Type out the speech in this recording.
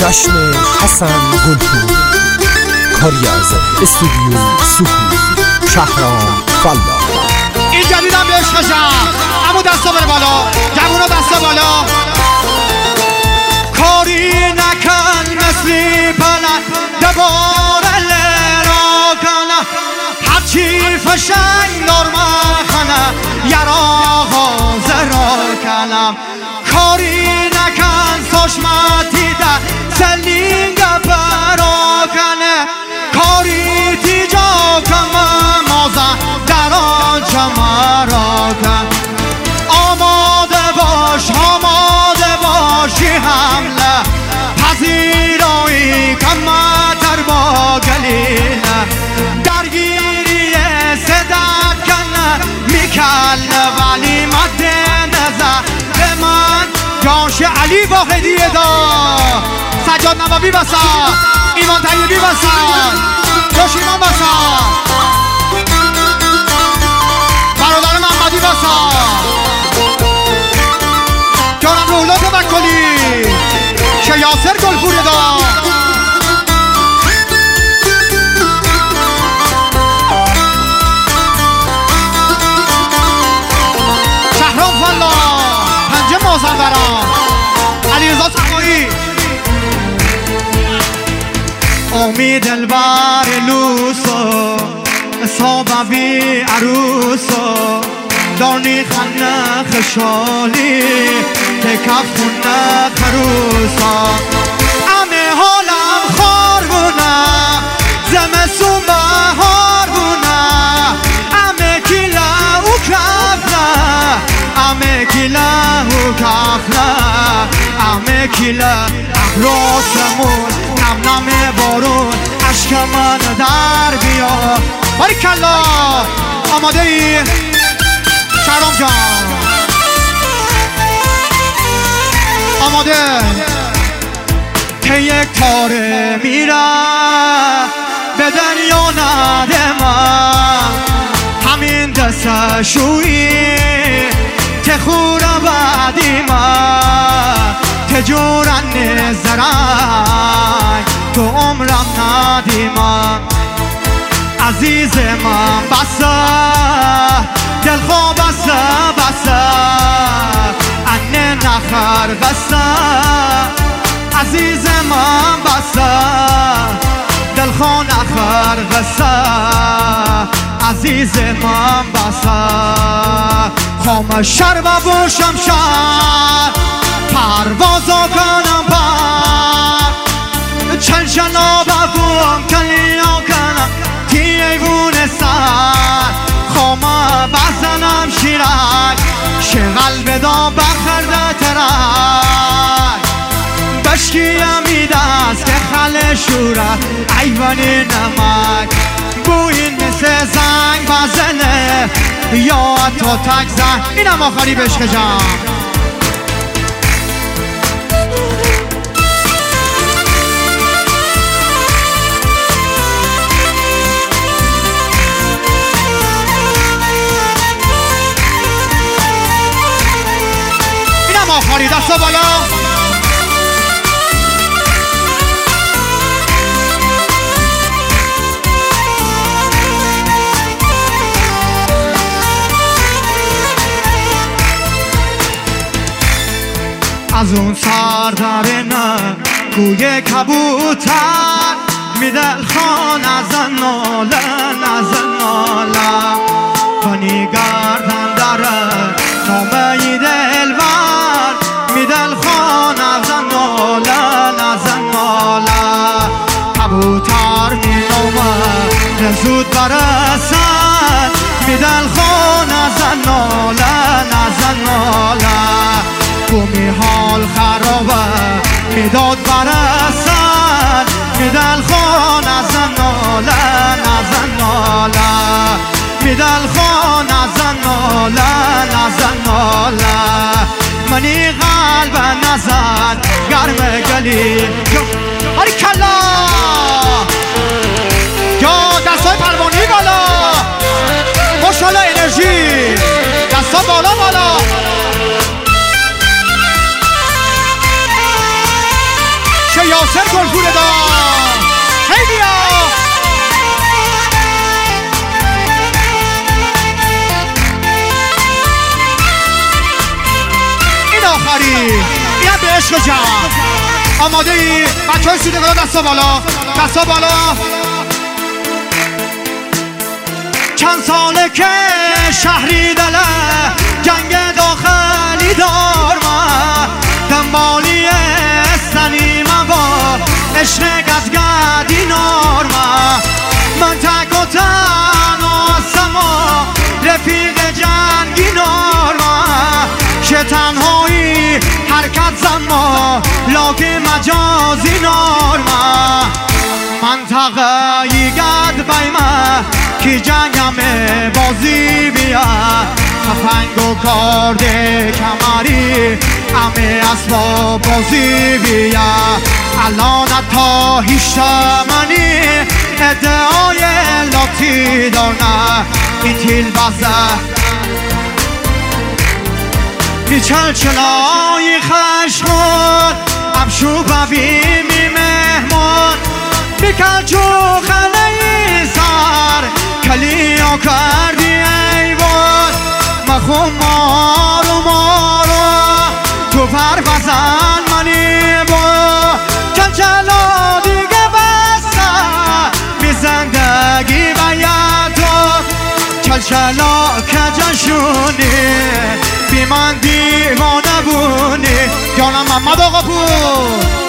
جشن حسن گلپور، کاری از استودیو سکو، شهرام فلا. این جدیدم بهش خشم، امو دستا بره بالا، جوونا دستا بالا. کاری نکن مثلی پلن دوباره لرا کنه، هرچی فشنگ نرمه خنه یرا حاضر کنم. کاری نکن سشمتی ده سلینگ برا کنه، کاری تیجا کمه مازه در آنچه مرا کن. آماده باشی حمله پذیرایی کمتر با گلیله، درگیری صدت کنه میکله ولی مد نظر به من جاش علی واحدیه دا. سجاد نوابی بسن، ایمان طیبی بسن، جاش ایمان بسن، برادر محمدی بسن، جانم رولا توکلی که یاسر گلپوری دا. شهرام فلا، پنجه مازندران، علیرضا صفایی. امید البر لوسو صابوی عروسو دانی خنه خشالی تکفونه خروسا. امه حالم خار بونه زمستون بهار بونه، امه کیله و کفله، امه کیله و کفله، امه کیله احراسمون نم نم بارون عشق من در بیا. باریکلا، آماده ای؟ شهرام جان آماده؟ که یک تاره میره به دنیا نده من، همین دست شویی تخوره بعدی من، تجورن نزرنگ تو عمرم ندی من. عزیز من بسه دل خواب بسه انه نخر بسه، عزیز من بسه دل خواب نخر بسه، عزیز من بسه. خامش شربه بوشم شد پروازا کنم بر، چل جناب بوم کلیا کنم تی ایوون سر، خامه بزنم شیرک شغل بدا بخرده ترک، بشکیم ایدست که خل شوره ایوانی نمک، بوین مثل زنگ بزنه یا تا تک زن. اینم آخری بشق جان. آخری دستا بالا. از اون سردرنه گوی کبوتر میدل خان از ناله بانی گردن داره نامه دلبر میدل خان از ناله کبوتر مینامه زود برسن میدل خان از ناله بومی حال خرابه میداد برسن میدل خان از ناله میدل خان از ناله منی قلب نزد گرم گلی. باریکلا، یا دستای پروانی بالا، ماشاءالله انرژی، دستا بالا یاسر گلپور دار خیلی ها این آخری این به عشق جمع آماده ای؟ بچه های سوده گلا دستا بالا دستا بالا چند ساله که شهری دله جنگ داخلی دار ما دنبالی سنیمه با عشق گزگدی نارما من تک و تناسم و رفیق جنگی نارما که تنهایی حرکت زما لاگه مجازی نارما منطقه گد بیمه کی جنگم بازی بیا تفنگ و کارد کمری همه اسباب بازی بیا الان تا هیشتمنی ادعای لاتی دارنه این تیل بزه بی چلچلای خشمون امشو ببیمی مهمان بی کلچو خلهی سر کلیا کردی ایوان مخون مارو تو پر بزن منی با چلچلا دیگه بسته بی زندگی باید چلچلا کجشونی بی من دیوانه بونی جانم محمد آقا پور